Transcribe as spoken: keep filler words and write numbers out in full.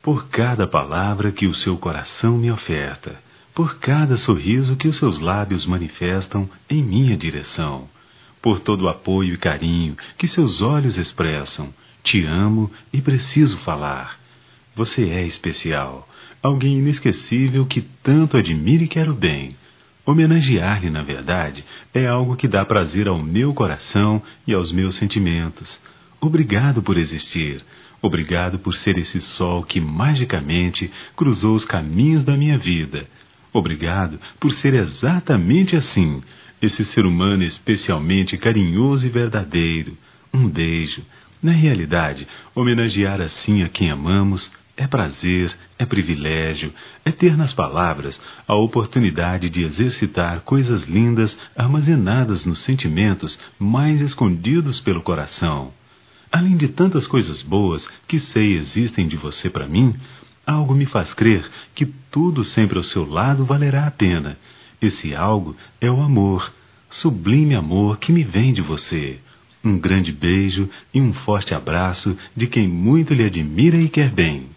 por cada palavra que o seu coração me oferta, por cada sorriso que os seus lábios manifestam em minha direção, por todo o apoio e carinho que seus olhos expressam. Te amo e preciso falar. Você é especial, alguém inesquecível que tanto admiro e quero bem. Homenagear-lhe, na verdade, é algo que dá prazer ao meu coração e aos meus sentimentos. Obrigado por existir. Obrigado por ser esse sol que magicamente cruzou os caminhos da minha vida. Obrigado por ser exatamente assim, esse ser humano especialmente carinhoso e verdadeiro. Um beijo. Na realidade, homenagear assim a quem amamos é prazer, é privilégio, é ter nas palavras a oportunidade de exercitar coisas lindas armazenadas nos sentimentos mais escondidos pelo coração. Além de tantas coisas boas que sei existem de você para mim, algo me faz crer que tudo sempre ao seu lado valerá a pena. Esse algo é o amor, sublime amor que me vem de você. Um grande beijo e um forte abraço de quem muito lhe admira e quer bem.